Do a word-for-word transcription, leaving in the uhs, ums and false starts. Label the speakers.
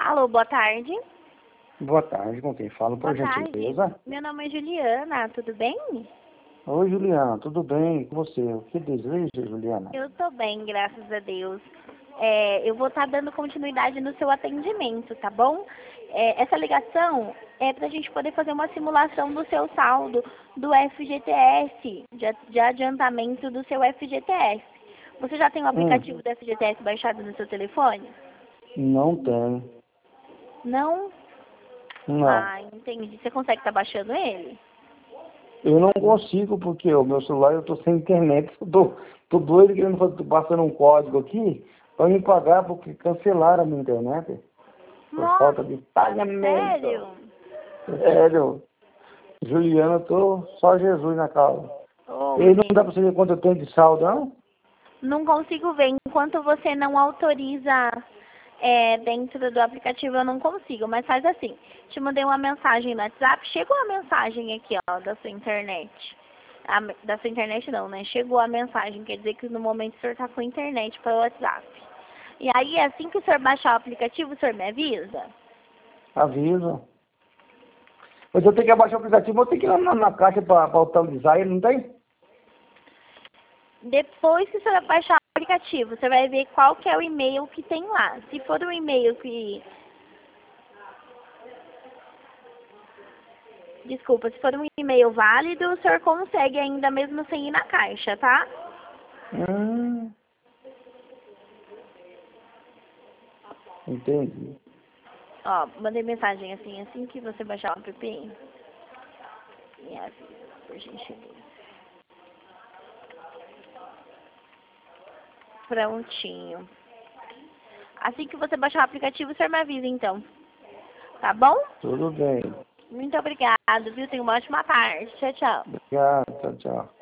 Speaker 1: Alô, boa tarde.
Speaker 2: Boa tarde, com quem falo, por
Speaker 1: Boa
Speaker 2: gentileza?
Speaker 1: tarde. Meu nome é Juliana, tudo bem?
Speaker 2: Oi, Juliana, tudo bem com você? O que deseja, Juliana?
Speaker 1: Eu tô bem, graças a Deus. É, eu vou estar dando continuidade no seu atendimento, tá bom? É, essa ligação é para a gente poder fazer uma simulação do seu saldo do F G T S, de, a- de adiantamento do seu F G T S. Você já tem o
Speaker 2: Hum,
Speaker 1: aplicativo do F G T S baixado no seu telefone?
Speaker 2: não tem.
Speaker 1: Não?
Speaker 2: Não.
Speaker 1: Ah, entendi. Você consegue estar baixando ele?
Speaker 2: Eu não consigo porque o meu celular eu tô sem internet. Eu tô, tô doido querendo fazer, tô passando um código aqui para me pagar porque cancelaram a minha internet por falta de
Speaker 1: Nossa,
Speaker 2: pagamento.
Speaker 1: sério?
Speaker 2: Sério. Juliana, eu tô só Jesus na causa.
Speaker 1: Oh,
Speaker 2: E não dá
Speaker 1: menino.
Speaker 2: para saber quanto eu tenho de saldo, não?
Speaker 1: Não consigo ver. Enquanto você não autoriza é, dentro do aplicativo, eu não consigo. Mas faz assim. Te mandei uma mensagem no WhatsApp. Chegou a mensagem aqui, ó, da sua internet. A, da sua internet não, né? Chegou a mensagem. Quer dizer que no momento o senhor tá com internet para o WhatsApp. E aí, assim que o senhor baixar o aplicativo, o senhor me avisa?
Speaker 2: Avisa. Mas eu tenho que abaixar o aplicativo, eu tenho que ir lá na, na caixa para autorizar ele, não tem?
Speaker 1: Depois que você baixar o aplicativo, você vai ver qual que é o e-mail que tem lá. Se for um e-mail que... Desculpa, se for um e-mail válido, o senhor consegue ainda mesmo sem ir na caixa, tá?
Speaker 2: Hum, entendi.
Speaker 1: Ó, mandei mensagem assim, assim que você baixar o app. Me avisa, por gentileza. Prontinho. Assim que você baixar o aplicativo, o senhor me avisa então. Tá bom?
Speaker 2: Tudo bem.
Speaker 1: Muito obrigado, viu? Tenha uma ótima tarde. Tchau, tchau.
Speaker 2: Obrigado, tchau, tchau.